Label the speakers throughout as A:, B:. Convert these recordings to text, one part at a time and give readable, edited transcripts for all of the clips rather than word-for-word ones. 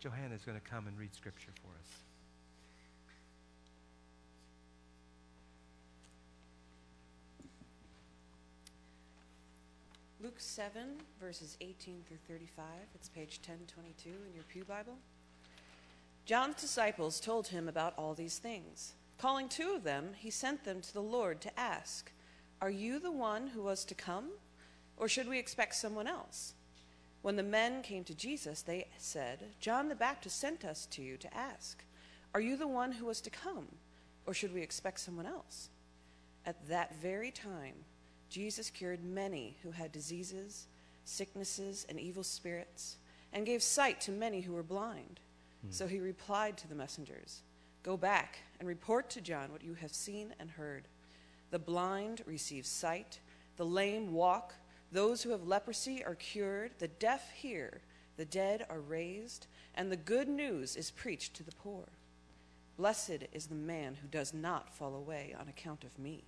A: Johanna is going to come and read Scripture for us.
B: Luke 7, verses 18 through 35. It's page 1022 in your Pew Bible. John's disciples told him about all these things. Calling 2 of them, he sent them to the Lord to ask, "Are you the one who was to come, or should we expect someone else?" When the men came to Jesus, they said, "John the Baptist sent us to you to ask, 'Are you the one who was to come, or should we expect someone else?'" At that very time, Jesus cured many who had diseases, sicknesses, and evil spirits, and gave sight to many who were blind. So he replied to the messengers, "Go back and report to John what you have seen and heard. The blind receive sight, the lame walk, those who have leprosy are cured, the deaf hear, the dead are raised, and the good news is preached to the poor. Blessed is the man who does not fall away on account of me."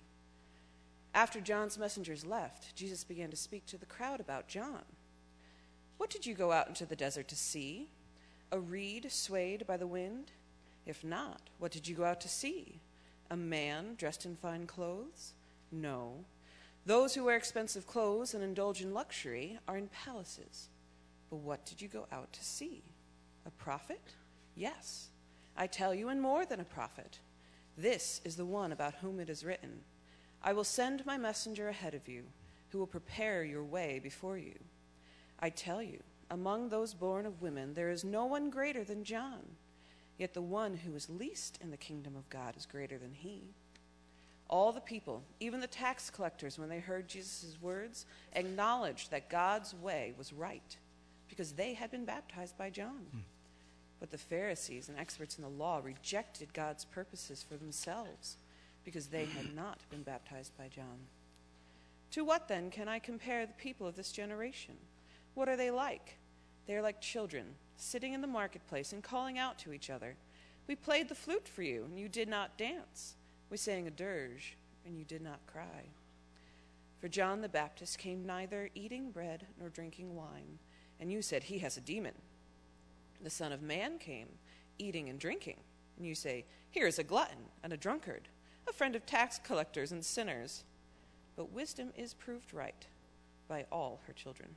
B: After John's messengers left, Jesus began to speak to the crowd about John. "What did you go out into the desert to see? A reed swayed by the wind? If not, what did you go out to see? A man dressed in fine clothes? No. Those who wear expensive clothes and indulge in luxury are in palaces. But what did you go out to see? A prophet? Yes, I tell you, and more than a prophet. This is the one about whom it is written, 'I will send my messenger ahead of you, who will prepare your way before you.' I tell you, among those born of women, there is no one greater than John. Yet the one who is least in the kingdom of God is greater than he." All the people, even the tax collectors, when they heard Jesus' words, acknowledged that God's way was right, because they had been baptized by John. But the Pharisees and experts in the law rejected God's purposes for themselves, because they had not been baptized by John. To what then can I compare the people of this generation? What are they like? They are like children, sitting in the marketplace and calling out to each other, "We played the flute for you, and you did not dance. We sang a dirge, and you did not cry." For John the Baptist came neither eating bread nor drinking wine, and you said, "He has a demon." The Son of Man came eating and drinking, and you say, "Here is a glutton and a drunkard, a friend of tax collectors and sinners." But wisdom is proved right by all her children.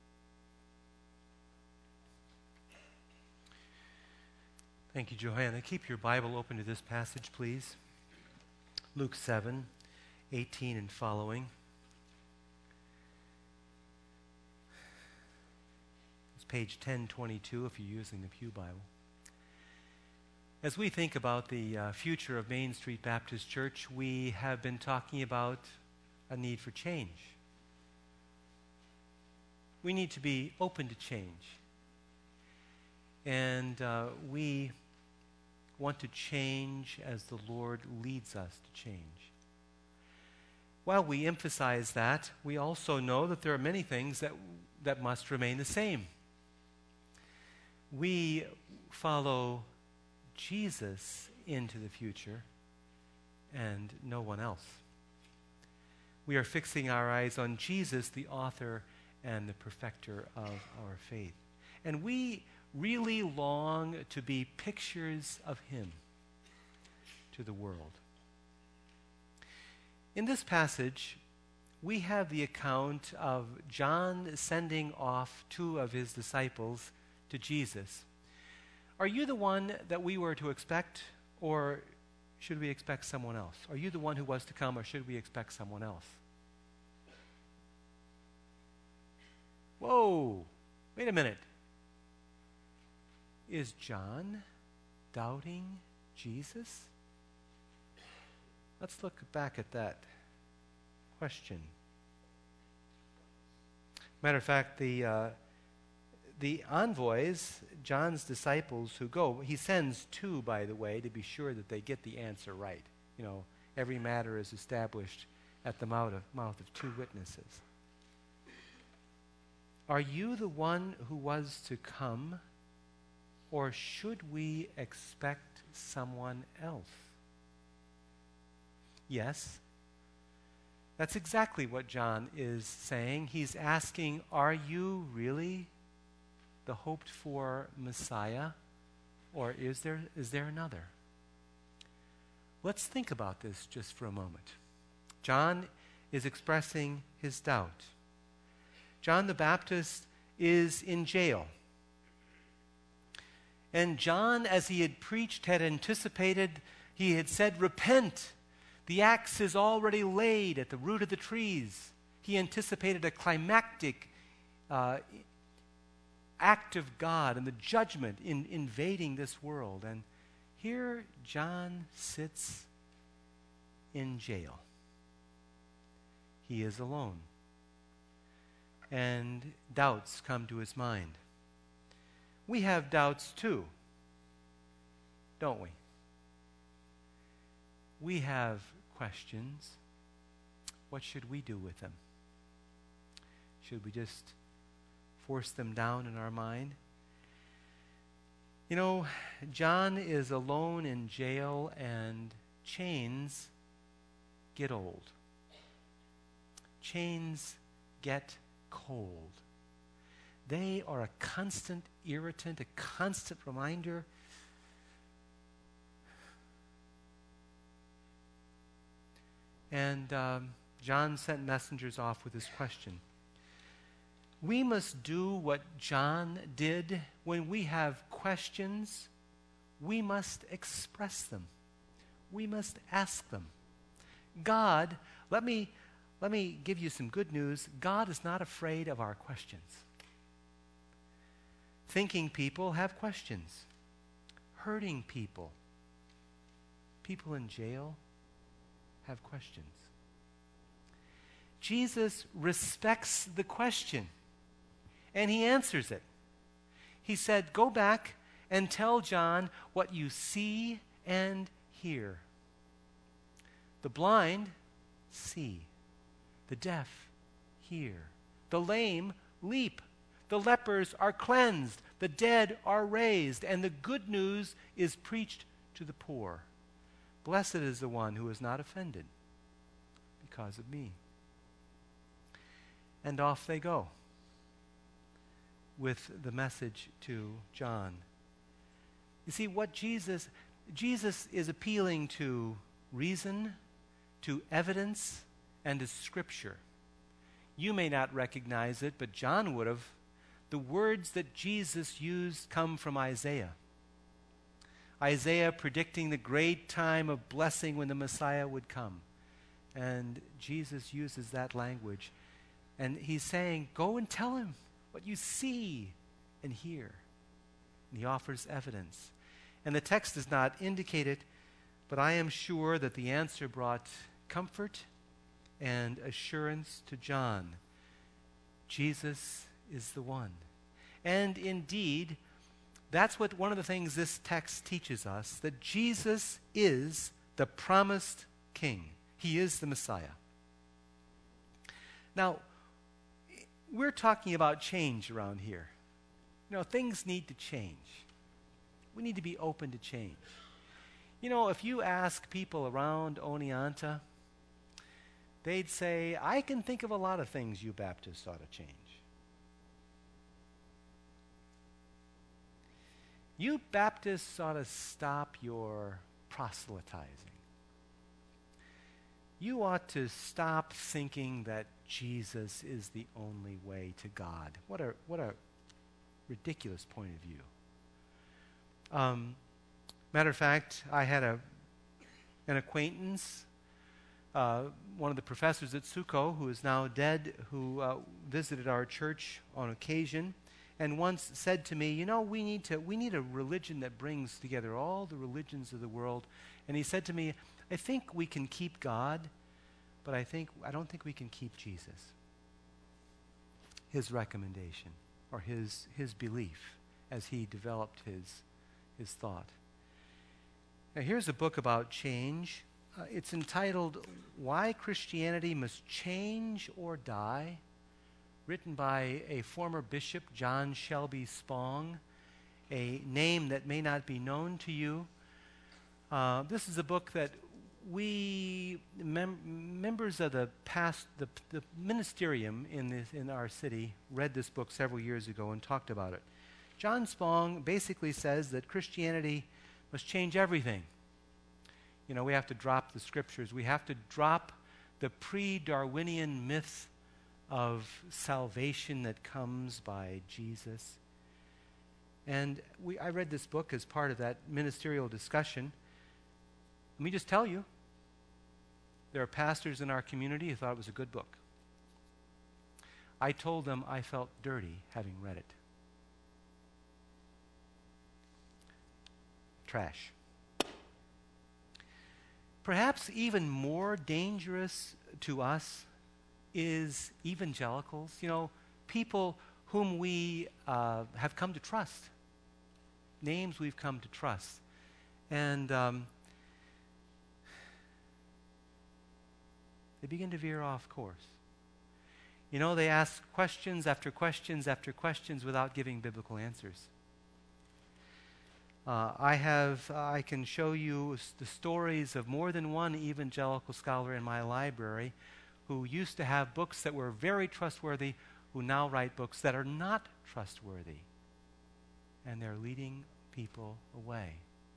A: Thank you, Johanna. Keep your Bible open to this passage, please. Luke 7, 18 and following. It's page 1022 if you're using the Pew Bible. As we think about the future of Main Street Baptist Church, we have been talking about a need for change. We need to be open to change. And we want to change as the Lord leads us to change. While we emphasize that, we also know that there are many things that must remain the same. We follow Jesus into the future and no one else. We are fixing our eyes on Jesus, the author and the perfecter of our faith. And we really long to be pictures of him to the world. In this passage, we have the account of John sending off 2 of his disciples to Jesus. Are you the one that we were to expect, or should we expect someone else? Are you the one who was to come, or should we expect someone else? Whoa, wait a minute. Is John doubting Jesus? Let's look back at that question. Matter of fact, the envoys, John's disciples who go, he sends 2, by the way, to be sure that they get the answer right. You know, every matter is established at the mouth of 2 witnesses. Are you the one who was to come, or should we expect someone else? Yes, that's exactly what John is saying. He's asking, are you really the hoped-for Messiah Or is there another? Let's think about this just for a moment. John is expressing his doubt. John the Baptist is in jail. And John, as he had preached, had anticipated, he had said, repent. The axe is already laid at the root of the trees. He anticipated a climactic act of God and the judgment in invading this world. And here John sits in jail. He is alone. And doubts come to his mind. We have doubts too, don't we? We have questions. What should we do with them? Should we just force them down in our mind? You know, John is alone in jail, and chains get old. Chains get cold. They are a constant irritant, a constant reminder. And John sent messengers off with this question. We must do what John did. When we have questions, we must express them. We must ask them. God, let me give you some good news. God is not afraid of our questions. Thinking people have questions. Hurting people, people in jail, have questions. Jesus respects the question, and he answers it. He said, go back and tell John what you see and hear. The blind see. The deaf hear. The lame leap. The lepers are cleansed. The dead are raised. And the good news is preached to the poor. Blessed is the one who is not offended because of me. And off they go with the message to John. You see, what Jesus is appealing to reason, to evidence, and to Scripture. You may not recognize it, but John would have. The words that Jesus used come from Isaiah. Isaiah predicting the great time of blessing when the Messiah would come. And Jesus uses that language. And he's saying, go and tell him what you see and hear. And he offers evidence. And the text does not indicate it, but I am sure that the answer brought comfort and assurance to John. Jesus is the one. And indeed, that's what one of the things this text teaches us, that Jesus is the promised King. He is the Messiah. Now, we're talking about change around here. You know, things need to change. We need to be open to change. You know, if you ask people around Oneonta, they'd say, I can think of a lot of things you Baptists ought to change. You Baptists ought to stop your proselytizing. You ought to stop thinking that Jesus is the only way to God. What a ridiculous point of view. Matter of fact, I had an acquaintance, one of the professors at Sukkot, who is now dead, who visited our church on occasion, and once said to me, you know, we need a religion that brings together all the religions of the world. And he said to me, I think we can keep God, but I don't think we can keep Jesus. His recommendation, or his belief as he developed his thought. Now here's a book about change. It's entitled Why Christianity Must Change or Die, written by a former bishop, John Shelby Spong, a name that may not be known to you. This is a book that we, members of the ministerium in our city, read this book several years ago and talked about it. John Spong basically says that Christianity must change everything. You know, we have to drop the scriptures. We have to drop the pre-Darwinian myth of salvation that comes by Jesus. And I read this book as part of that ministerial discussion. Let me just tell you, there are pastors in our community who thought it was a good book. I told them I felt dirty having read it. Trash. Perhaps even more dangerous to us is evangelicals, you know, people whom we have come to trust, names we've come to trust. And they begin to veer off course. You know, they ask questions after questions after questions without giving biblical answers. I can show you the stories of more than one evangelical scholar in my library who used to have books that were very trustworthy, who now write books that are not trustworthy. And they're leading people away.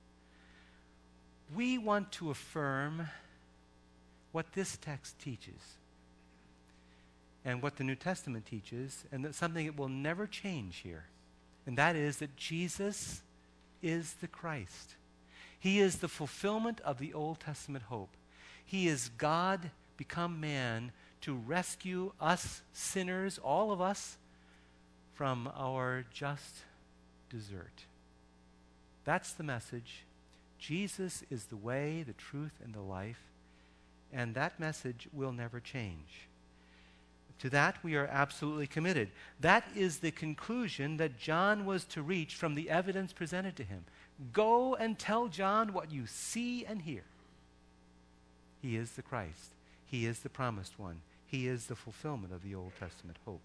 A: We want to affirm what this text teaches and what the New Testament teaches, and that's something that will never change here. And that is that Jesus is the Christ. He is the fulfillment of the Old Testament hope. He is God become man to rescue us sinners, all of us, from our just desert. That's the message. Jesus is the way, the truth, and the life, and that message will never change. To that we are absolutely committed. That is the conclusion that John was to reach from the evidence presented to him. Go and tell John what you see and hear. He is the Christ. He is the promised one. He is the fulfillment of the Old Testament hope.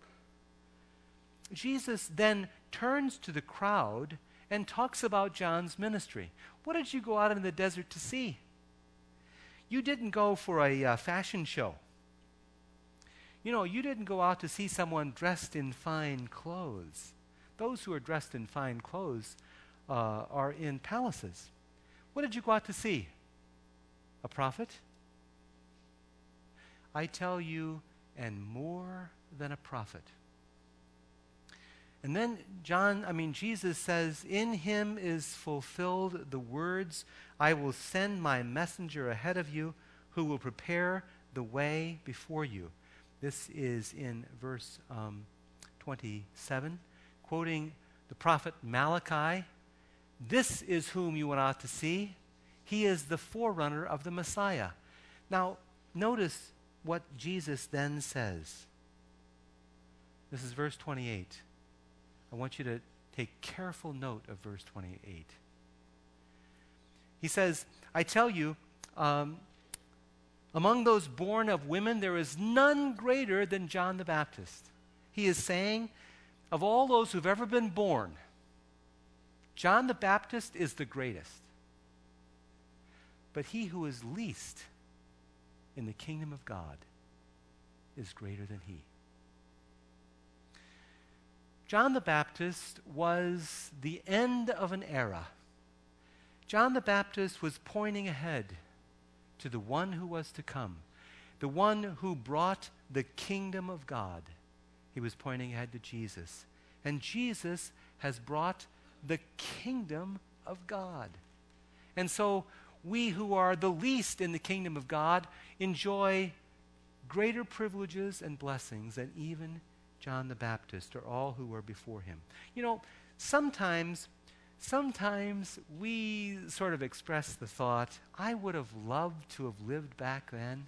A: Jesus then turns to the crowd and talks about John's ministry. What did you go out in the desert to see? You didn't go for a fashion show. You know, you didn't go out to see someone dressed in fine clothes. Those who are dressed in fine clothes are in palaces. What did you go out to see? A prophet? I tell you, and more than a prophet. And then Jesus says, in him is fulfilled the words, I will send my messenger ahead of you who will prepare the way before you. This is in verse 27, quoting the prophet Malachi. This is whom you went out to see. He is the forerunner of the Messiah. Now, notice what Jesus then says. This is verse 28. I want you to take careful note of verse 28. He says, I tell you, among those born of women, there is none greater than John the Baptist. He is saying, of all those who've ever been born, John the Baptist is the greatest. But he who is least in the kingdom of God is greater than he. John the Baptist was the end of an era. John the Baptist was pointing ahead to the one who was to come, the one who brought the kingdom of God. He was pointing ahead to Jesus. And Jesus has brought the kingdom of God. And so we who are the least in the kingdom of God enjoy greater privileges and blessings than even John the Baptist or all who were before him. You know, sometimes we sort of express the thought, I would have loved to have lived back then.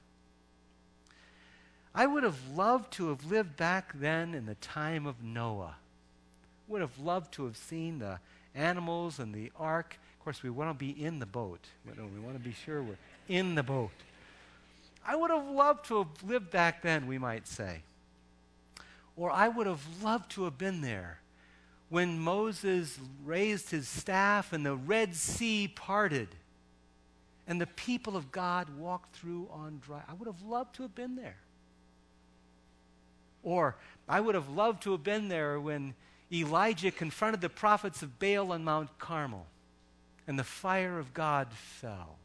A: I would have loved to have lived back then in the time of Noah. Would have loved to have seen the animals and the ark. Of course, we want to be in the boat. We want to be sure we're in the boat. I would have loved to have lived back then, we might say. Or I would have loved to have been there when Moses raised his staff and the Red Sea parted and the people of God walked through on dry. I would have loved to have been there. Or I would have loved to have been there when Elijah confronted the prophets of Baal on Mount Carmel, and the fire of God fell,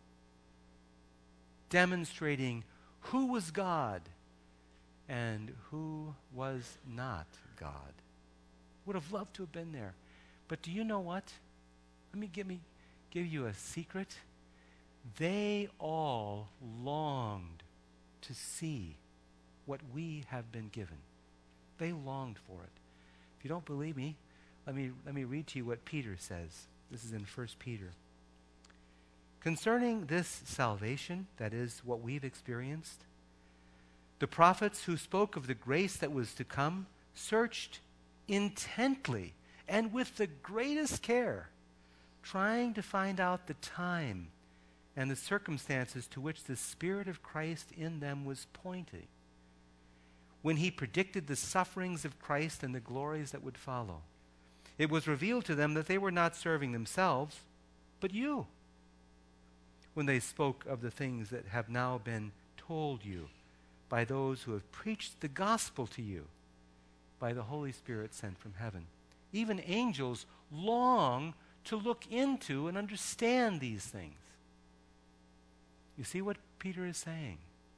A: demonstrating who was God and who was not God. Would have loved to have been there. But do you know what? Let me give you a secret. They all longed to see what we have been given. They longed for it. If you don't believe me, let me read to you what Peter says. This is in 1 Peter. Concerning this salvation, that is what we've experienced, the prophets who spoke of the grace that was to come searched intently and with the greatest care, trying to find out the time and the circumstances to which the Spirit of Christ in them was pointing, when he predicted the sufferings of Christ and the glories that would follow. It was revealed to them that they were not serving themselves, but you, when they spoke of the things that have now been told you by those who have preached the gospel to you by the Holy Spirit sent from heaven. Even angels long to look into and understand these things. You see what Peter is saying?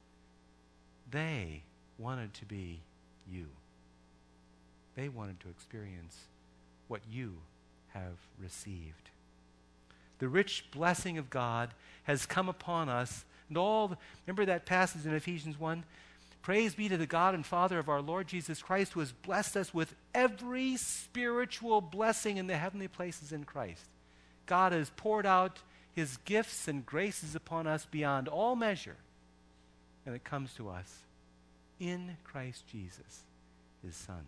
A: They wanted to be you. They wanted to experience what you have received. The rich blessing of God has come upon us. And remember that passage in Ephesians 1? Praise be to the God and Father of our Lord Jesus Christ, who has blessed us with every spiritual blessing in the heavenly places in Christ. God has poured out his gifts and graces upon us beyond all measure. And it comes to us in Christ Jesus, his Son.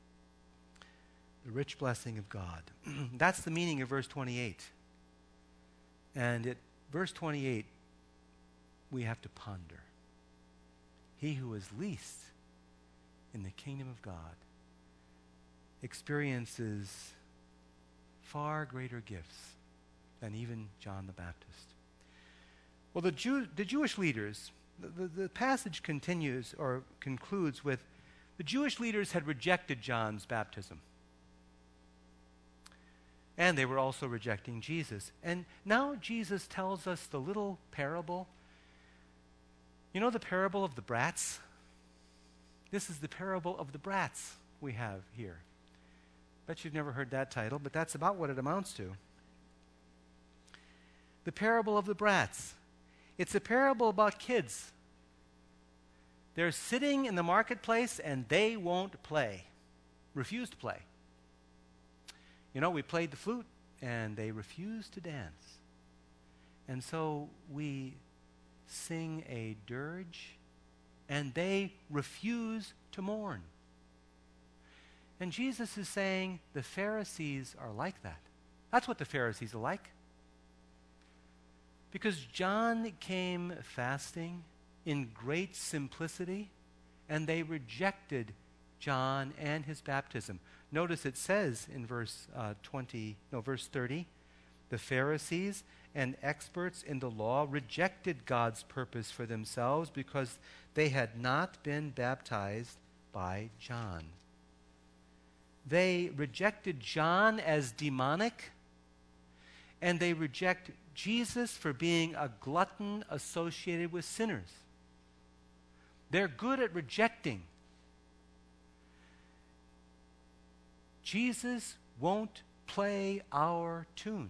A: The rich blessing of God. That's the meaning of verse 28. And at verse 28, we have to ponder. He who is least in the kingdom of God experiences far greater gifts than even John the Baptist. Well, the Jewish leaders, the passage continues or concludes with, the Jewish leaders had rejected John's baptism. And they were also rejecting Jesus. And now Jesus tells us the little parable. You know the parable of the brats? This is the parable of the brats we have here. Bet you've never heard that title, but that's about what it amounts to. The parable of the brats. It's a parable about kids. They're sitting in the marketplace and they won't play, refuse to play. You know, we played the flute and they refused to dance. And so we sing a dirge and they refuse to mourn. And Jesus is saying the Pharisees are like that. That's what the Pharisees are like. Because John came fasting in great simplicity, and they rejected John and his baptism. Notice it says in verse 30, the Pharisees and experts in the law rejected God's purpose for themselves because they had not been baptized by John. They rejected John as demonic, and they reject Jesus for being a glutton associated with sinners. They're good at rejecting. Jesus won't play our tune.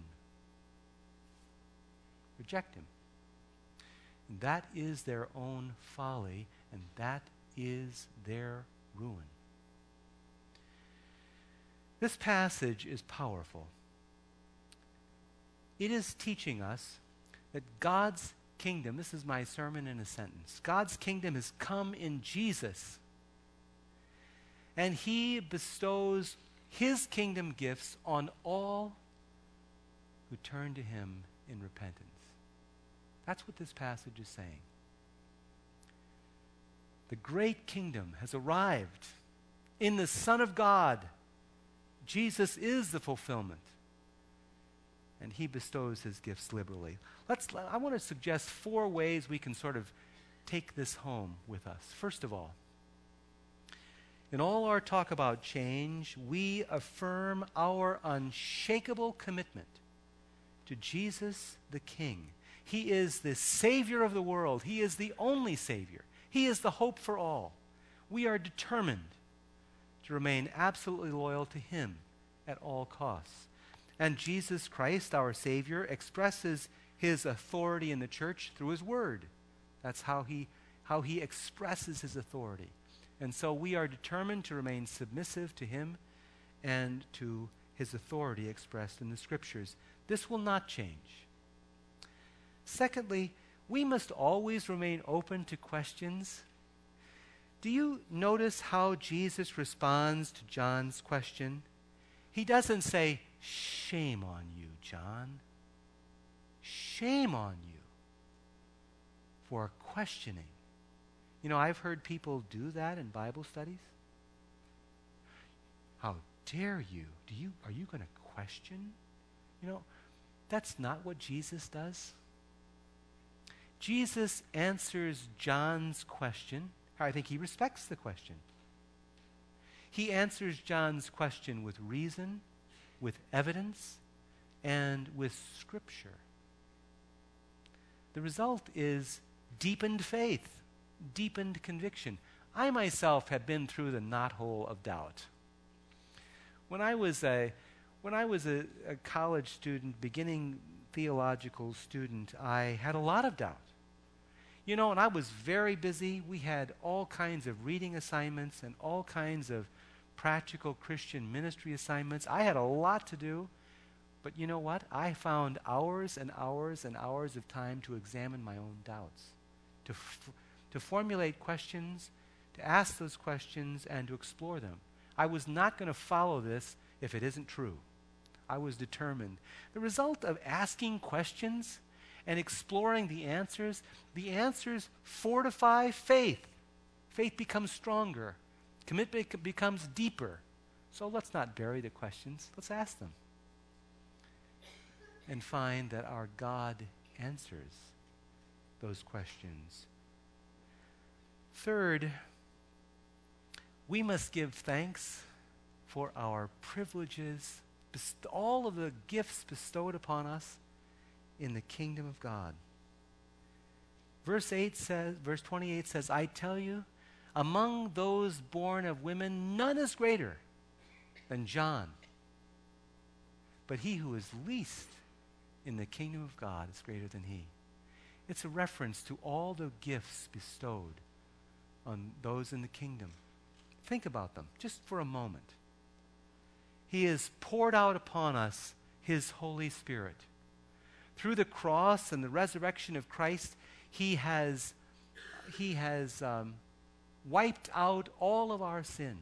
A: Reject him. And that is their own folly, and that is their ruin. This passage is powerful. It is teaching us that God's kingdom, this is my sermon in a sentence, God's kingdom has come in Jesus, and he bestows his kingdom gifts on all who turn to him in repentance. That's what this passage is saying. The great kingdom has arrived in the Son of God. Jesus is the fulfillment, and he bestows his gifts liberally. I want to suggest 4 ways we can sort of take this home with us. First of all, In all our talk about change, we affirm our unshakable commitment to Jesus the King. He is the Savior of the world. He is the only Savior. He is the hope for all. We are determined to remain absolutely loyal to Him at all costs. And Jesus Christ, our Savior, expresses His authority in the church through His Word. That's how He expresses His authority. And so we are determined to remain submissive to Him and to His authority expressed in the Scriptures. This will not change. Secondly, we must always remain open to questions. Do you notice how Jesus responds to John's question? He doesn't say, "Shame on you, John. Shame on you for questioning." You know, I've heard people do that in Bible studies. How dare you? Are you going to question? You know, that's not what Jesus does. Jesus answers John's question. I think He respects the question. He answers John's question with reason, with evidence, and with Scripture. The result is deepened faith, deepened conviction. I myself have been through the knothole of doubt. When I was a college student, beginning theological student, I had a lot of doubt. You know, and I was very busy. We had all kinds of reading assignments and all kinds of practical Christian ministry assignments. I had a lot to do. But you know what? I found hours and hours and hours of time to examine my own doubts, to formulate questions, to ask those questions, and to explore them. I was not going to follow this if it isn't true. I was determined. The result of asking questions and exploring the answers fortify faith. Faith becomes stronger. Commitment becomes deeper. So let's not bury the questions. Let's ask them. And find that our God answers those questions. Third, we must give thanks for our privileges, all of the gifts bestowed upon us in the kingdom of God. Verse 28 says, "I tell you, among those born of women, none is greater than John. But he who is least in the kingdom of God is greater than he." It's a reference to all the gifts bestowed on those in the kingdom. Think about them just for a moment. He has poured out upon us His Holy Spirit. Through the cross and the resurrection of Christ, He has wiped out all of our sin.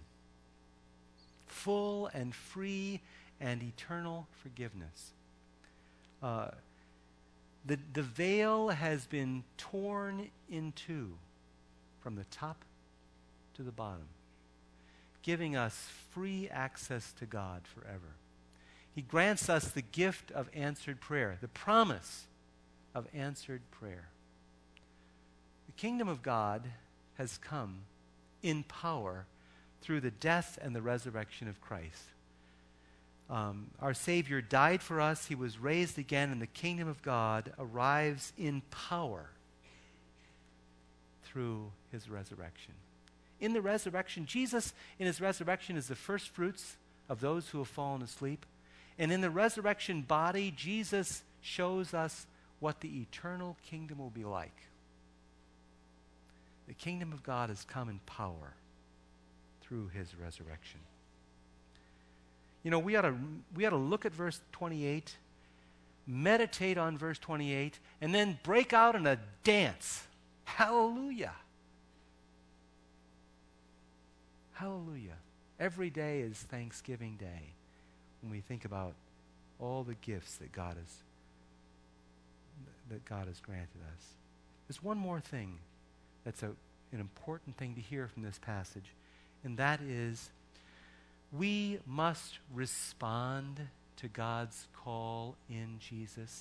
A: Full and free and eternal forgiveness. The veil has been torn in two from the top to the bottom, giving us free access to God forever. He grants us the gift of answered prayer, the promise of answered prayer. The kingdom of God has come in power through the death and the resurrection of Christ. Our Savior died for us. He was raised again, and the kingdom of God arrives in power through His resurrection. In the resurrection, Jesus in His resurrection is the first fruits of those who have fallen asleep. And in the resurrection body, Jesus shows us what the eternal kingdom will be like. The kingdom of God has come in power through His resurrection. You know, we ought to look at verse 28, meditate on verse 28, and then break out in a dance. Hallelujah. Hallelujah. Every day is Thanksgiving Day when we think about all the gifts that God has granted us. There's one more thing that's an important thing to hear from this passage, and that is we must respond to God's call in Jesus.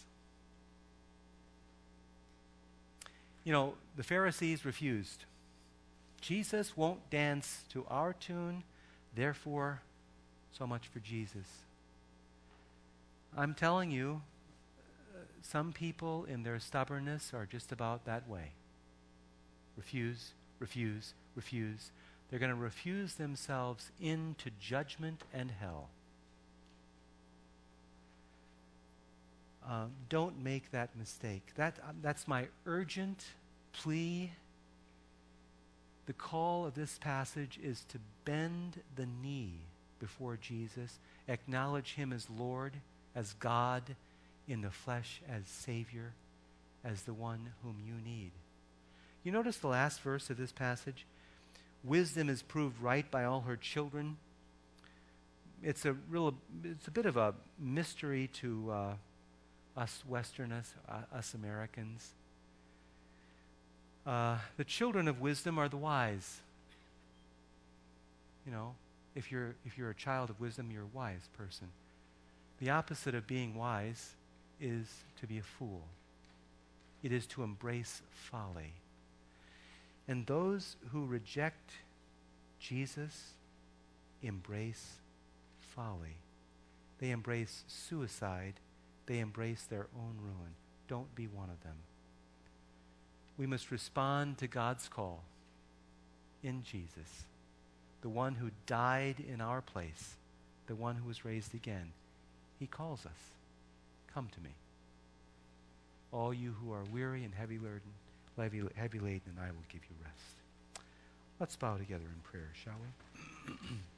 A: You know, the Pharisees refused. Jesus won't dance to our tune, therefore, so much for Jesus. I'm telling you, some people in their stubbornness are just about that way. Refuse, refuse, refuse. They're going to refuse themselves into judgment and hell. Don't make that mistake. That's my urgent plea. The call of this passage is to bend the knee before Jesus, acknowledge him as Lord, as God in the flesh, as Savior, as the one whom you need. You notice the last verse of this passage? Wisdom is proved right by all her children. It's a bit of a mystery to us Westerners, us Americans. The children of wisdom are the wise. You know, if you're a child of wisdom, you're a wise person. The opposite of being wise is to be a fool. It is to embrace folly. And those who reject Jesus embrace folly. They embrace suicide. They embrace their own ruin. Don't be one of them. We must respond to God's call in Jesus, the one who died in our place, the one who was raised again. He calls us, come to me. All you who are weary and heavy laden, and I will give you rest. Let's bow together in prayer, shall we?